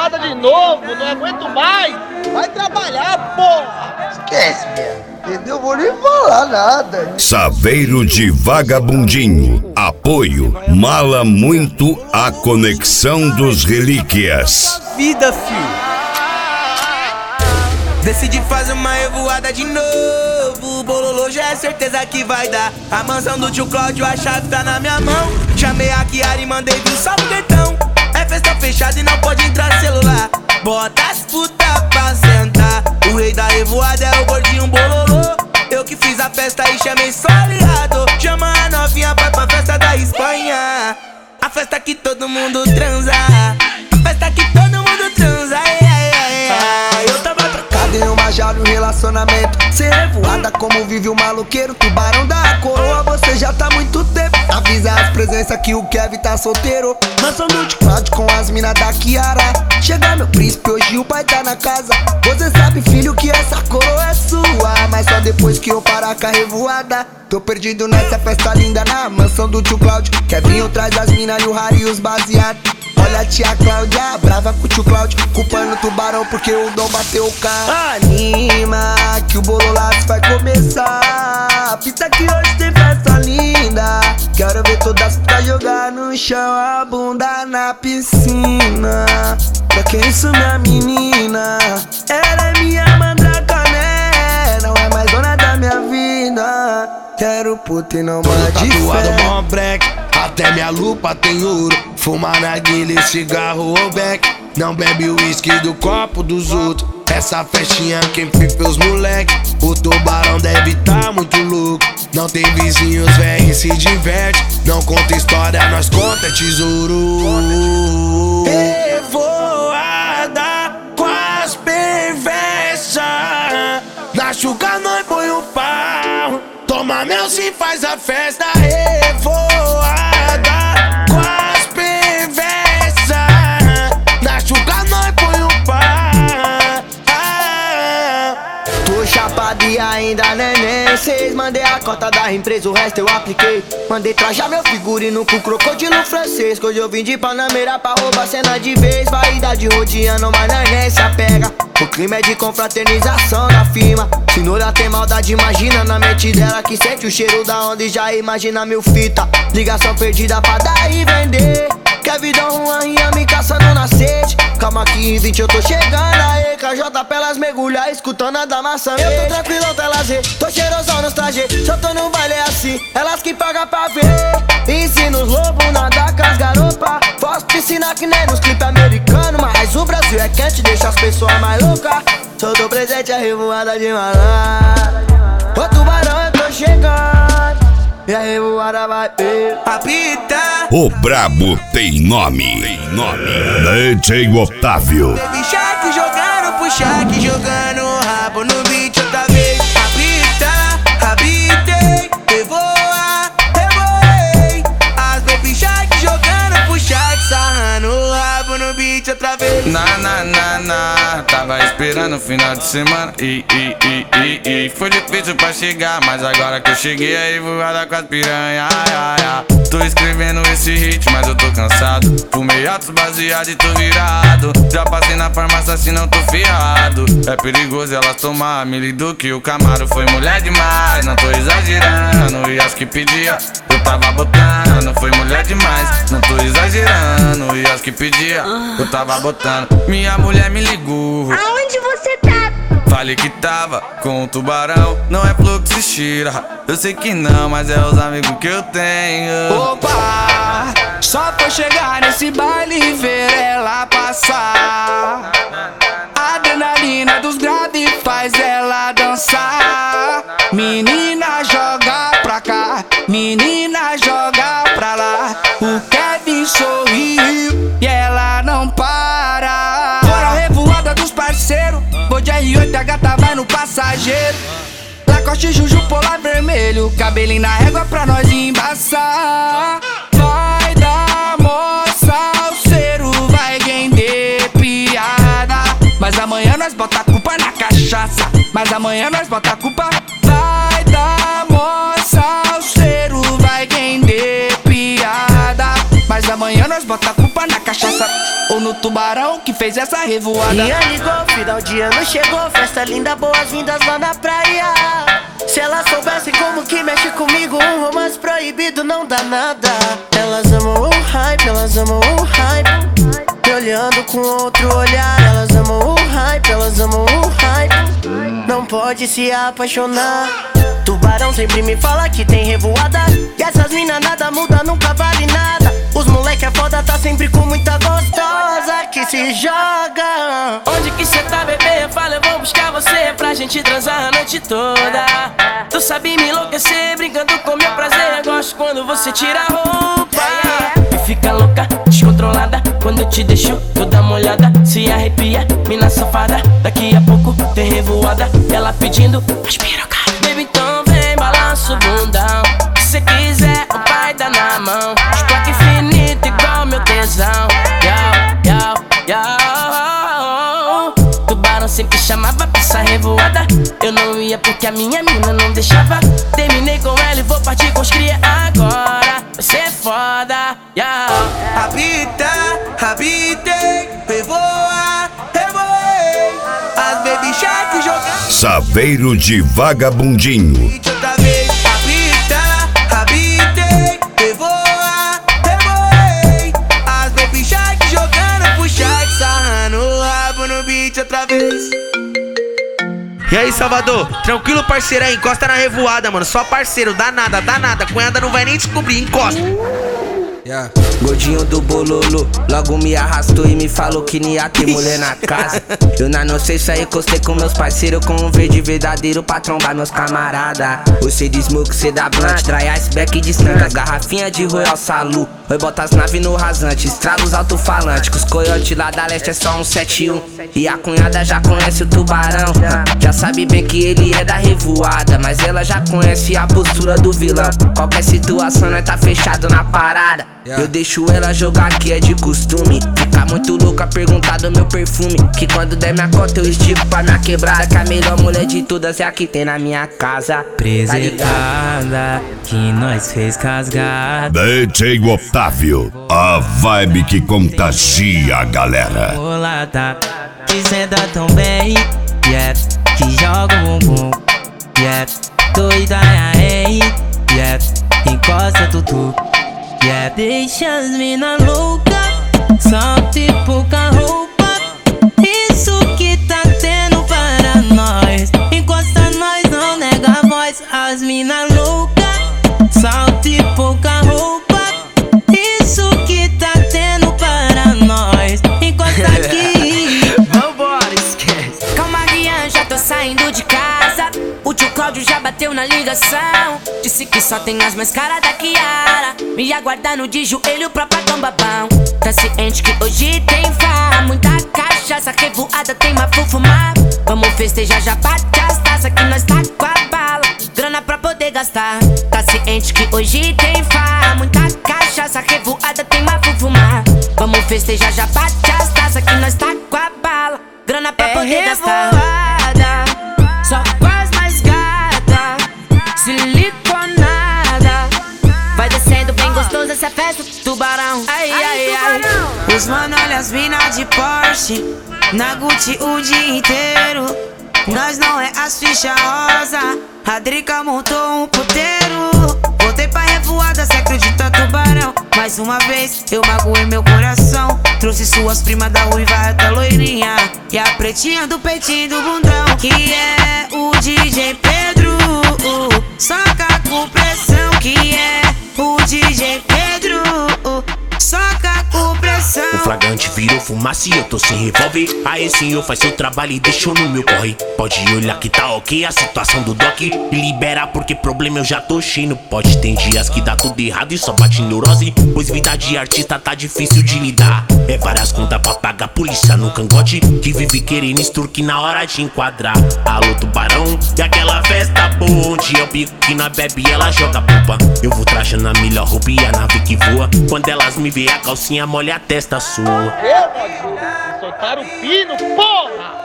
revoada de novo, não aguento mais. Vai trabalhar, porra. Esquece, mesmo. Entendeu? Vou nem falar nada. Saveiro de Vagabundinho. Apoio. Mala muito a conexão dos relíquias. Vida, filho. Decidi fazer uma revoada de novo. O bololô já é certeza que vai dar. A mansão do tio Cláudio, a chave tá na minha mão. Chamei a Kiara e mandei vir só no guetão. É festa fechada e não pode entrar celular. Bota as putas pra sentar. O rei da revoada é o gordinho bololô. Eu que fiz a festa e chamei só aliado. Chama a novinha pra festa da Espanha. A festa que todo mundo transa. A festa que todo mundo transa. Eu tava trocado em uma jaula, um relacionamento sem revoada, como vive o maloqueiro. Tubarão da coroa, você já tá muito tempo. Avisa as presenças que o Kevin tá solteiro. Mansão do Cláudio com as minas da Kiara. Chega meu príncipe, hoje o pai tá na casa. Você sabe, filho, que essa coroa é sua, mas só depois que eu parar com a revoada. Tô perdido nessa festa linda na mansão do tio Cláudio. Kevinho traz as minas e o Harry e os baseados. Olha a tia Cláudia, brava com o tio Cláudio, culpando o tubarão porque o Dom bateu o carro. Anima que o bololaço vai começar. Fita que hoje tem festa linda. Quero ver todas as putas jogar no chão, a bunda na piscina. Pra que isso, minha menina? Ela é minha mandraca, né? Não é mais dona da minha vida. Quero puta e não mais de fé. Mó break, até minha lupa tem ouro. Fumar narguilha, cigarro ou beck. Não bebe o uísque do copo dos outros. Essa festinha quem pipa os moleque. O tubarão deve tá muito louco. Não tem vizinhos, véi, se diverte. Não conta história, nós conta tesouro. Revoada com as perversas. Na chuca nós põe o pau. Toma mel se faz a festa. Revoada com as perversas. Na chuca nós põe o pau. Tô chapado e ainda neném. Cês mandei a cota da empresa, o resto eu apliquei. Mandei trajar meu figurino com crocodilo francês. Que hoje eu vim de Panameira pra roubar cena de vez. Vaidade rodeando, mas neném se apega. O clima é de confraternização da firma. Se Nora tem maldade, imagina na mente dela, que sente o cheiro da onda e já imagina mil fita. Ligação perdida pra dar e vender. Quer vidão, Juan Rian me caçando na sede. Calma que em 20 eu tô chegando. Aê, KJ pelas mergulhar, escutando a da maçã. Eu tô tranquilão, tá lazer, tô cheirosão nos trajes. Se eu tô no baile é assim, elas que pagam pra ver. Ensino os lobos, nadar com as garopas. Posso te ensinar que nem nos clipes americanos. Mas o Brasil é quente, deixa as pessoas mais loucas. Só tô presente, a revoada de malandro. Ô tubarão, eu tô chegando. E a revoada vai apita. O brabo tem nome. DJ Otávio. Baby Shark jogando pro Shark, jogando o rabo no beat outra vez. Apita, habitei, revoa, revoei. As Baby Shark jogando pro Shark, sarrando o rabo no beat outra vez. Tava esperando o final de semana e foi difícil pra chegar, mas agora que eu cheguei aí voada com as piranha. Tô escrevendo esse hit, mas eu tô cansado. Fumei altos baseado e tô virado. Já passei na farmácia, assim não tô fiado. É perigoso elas tomar Mili Duque, o Camaro foi mulher demais. Não tô exagerando, e as que pedia eu tava botando. Foi mulher demais, não tô exagerando, e as que pedia eu tava botando. Minha mulher me ligou. Aonde você tá? Falei que tava com o tubarão. Não é fluxo e tira. Eu sei que não, mas é os amigos que eu tenho. Opa, só foi chegar nesse baile e ver ela passar. A adrenalina dos graves faz ela dançar. Menina joga pra cá, menina joga pra lá. O Kevin sorriu e ela não para. Bora revoada dos parceiros. Vou de R8, a gata vai no passageiro. Lacoste, Juju, polar vermelho. Cabelinho na régua pra nós embaçar. Vai dar moça, o cero vai render piada. Mas amanhã nós bota a culpa na cachaça. Mas amanhã nós bota a culpa. Vai dar moça, o cero vai render piada. Mas amanhã nós bota a culpa na cachaça. cachaça ou no tubarão que fez essa revoada. Minha ligou, final de ano chegou, festa linda, boas-vindas lá na praia. Se elas soubessem como que mexe comigo, um romance proibido não dá nada. Elas amam o hype, elas amam o hype, me olhando com outro olhar. Elas amam o hype, elas amam o hype, não pode se apaixonar. Tubarão sempre me fala que tem revoada, e essas mina nada muda, nunca vale nada. Os moleque é foda, tá sempre com muita gostosa que se joga. Onde que cê tá, bebê? Eu falo, eu vou buscar você pra gente transar a noite toda. Tu sabe me enlouquecer, brincando com meu prazer. Eu gosto quando você tira a roupa e fica louca, descontrolada. Quando eu te deixo toda molhada, se arrepia, mina safada. Daqui a pouco tem revoada, ela pedindo as pirocas. Baby, então vem, balança o bundão. Se cê quiser, o pai dá na mão. Esplaca infinito igual meu tesão. Tubarão sempre chamava pra essa revoada. Eu não ia porque a minha mina não deixava. Terminei com ela e vou partir com os cria agora. Vai ser foda, Habita, habitei, revoa, revoei. As baby shark jogando Saveiro de Vagabundinho. outra vez. Habita, habitei, revoa, revoei. As baby shark jogando pro shark, sarrando o rabo no beat outra vez. E aí, Salvador? Tranquilo, parceiro aí? Encosta na revoada, mano. Só parceiro, dá nada, dá nada. Cunhada não vai nem descobrir, encosta. Gordinho do bololo, logo me arrastou e me falou que nem ia ter mulher na casa. Eu não sei se aí encostei com meus parceiros, com um verde verdadeiro pra trombar meus camarada. Você de smoke, cê da blunt, dry iceback distante, as garrafinhas de Royal Salu. Oi, bota as naves no rasante, estraga os alto-falantes, que os coiotes lá da leste é só um 71. E a cunhada já conhece o tubarão, já sabe bem que ele é da revoada, mas ela já conhece a postura do vilão. Qualquer situação nós tá fechado na parada. Eu deixo ela jogar que é de costume, fica muito louca perguntar do meu perfume, que quando der minha cota eu estico pra minha quebrada, que a melhor mulher de todas é a que tem na minha casa. Preservada, que nós fez casgar. DJ Otávio, a vibe que contagia a galera. Bolada, que senta tão bem, que joga o bumbum, doida, encosta tutu. Deixa as mina louca, salta e pouca roupa. Isso que tá tendo para nós. Encosta nós, não nega a voz. As mina louca, salta e pouca roupa. Isso que tá tendo para nós. Encosta aqui. Vambora, esquece. Calma, Guian, já tô saindo de casa. O tio Cláudio já bateu na ligação. Disse que só tem as mais caras da Kiara. Me aguardando de joelho pra pagar um babão. Tá ciente que hoje tem farra, muita cachaça, revoada, tem uma fufumar. Vamos festejar, já bate as taças que nós tá com a bala, grana pra poder gastar. Tá ciente que hoje tem farra, muita cachaça, revoada, tem uma fufumar. Vamos festejar, já bate as taças que nós tá com a bala, grana pra poder gastar. Só com as mais gata, siliconada. Vai descendo bem gostoso essa festa, tubarão. Ai, ai, ai. Os mano olha as mina de Porsche, na Gucci o dia inteiro. Nós não é as ficha rosa, a Drica montou um puteiro. Voltei pra revoada, cê acredita, tubarão? Mais uma vez eu magoei meu coração. Trouxe suas primas da ruiva até loirinha, e a pretinha do peitinho do bundão, que é o DJ Pedro. Soca com pressão, que é o DJ Pedro. Soca com pressão. O flagrante virou fumaça e eu tô sem revólver. Aí senhor, faz seu trabalho e deixou no meu corre. Pode olhar que tá ok a situação do doc, e libera porque problema eu já tô cheio. Pode, tem dias que dá tudo errado e só bate neurose, pois vida de artista tá difícil de lidar. É várias contas pra pagar, polícia no cangote, que vive querendo extorquir na hora de enquadrar. Alô, tubarão, e aquela festa boa, onde eu pico que na bebe e ela joga pupa. Eu vou trajando a melhor roupa e a nave que voa. Quando elas me vê a calcinha molha a testa sua. Eu, Modinho, soltaram o pino, porra!